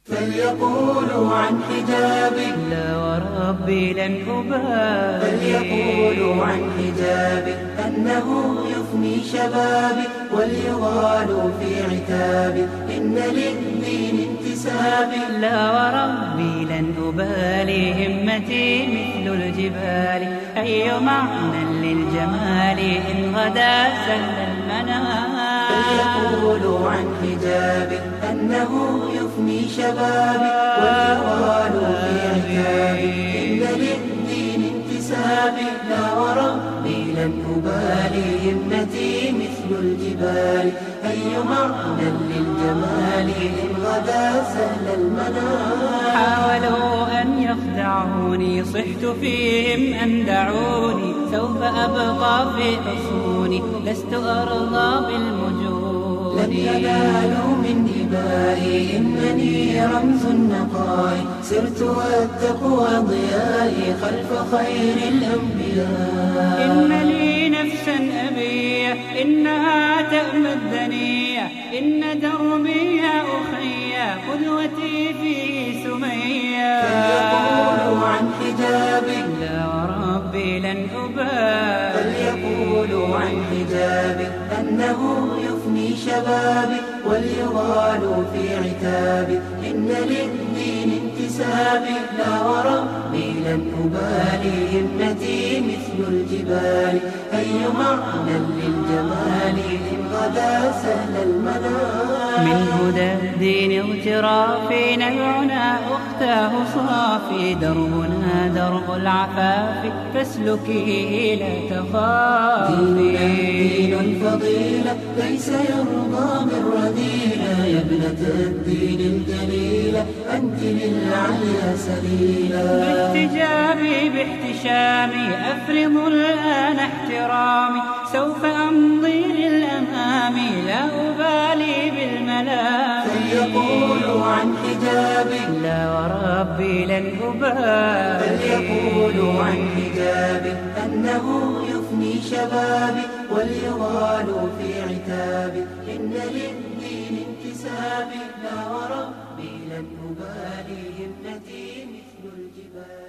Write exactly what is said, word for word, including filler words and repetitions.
فليقولوا عن حجابي لا وربي لن أبالي. فليقولوا عن حجابي أنه يفني شبابي، وليغالوا في عتابي إن للدين انتسابي. لا وربي لن أبالي، همتي مثل الجبال، أي معنى للجمال إن غدا سهل المنام. فليقولوا عن حجابي أنه يفني شبابي، وليغالوا في عتابي إن للدين انتسابي. لا وربي لن أبالي، همتي مثل الجبال، أي معنى للجمال إن غدا سهل المنام. حاولوا أن يخدعوني، صحت فيهم أن دعوني، سوف أبقى في حصوني، لست أرضى بالمجون. لن ينالوا من إبائي، إنني رمز النقاء، سرت والتقوى ضيائي خلف خير الأنبياء. إن لي نفسا أبية، إنها تأمى الدنيا، إن دربي يا أخي قدوتي في سمية. فليقولوا عن حجابي لا وربي لن أبالي. فليقولوا عن حجابي أنه يفني شبابي، وليغالوا في عتابي إن للدين انتسابي. لا وربي لن أبالي، همتي مثل الجبال، أي معنى للجمال إن غدا سهل المنام. من هدى الدين اغترافي، نبعنا أختاه صافي، دربنا درب العفاف، فاسلكيه لا تخافي. دين الفضيلة ليس يرضى بالرذيلة، يا ابنة الدين الجليلة أنت للعليا سبيلا. باحتجابي باحتشامي أفرض الآن احترامي، سوف أمضي للأمام لا أبالي بالملام. فليقولوا عن حجابي لا وربي لن أبالي. فليقولوا عن حجابي أنه يفني شبابي، وليغالوا في عتابي إن للدين انتسابي. لا وربي لن أبالي، همتي مثل الجبال.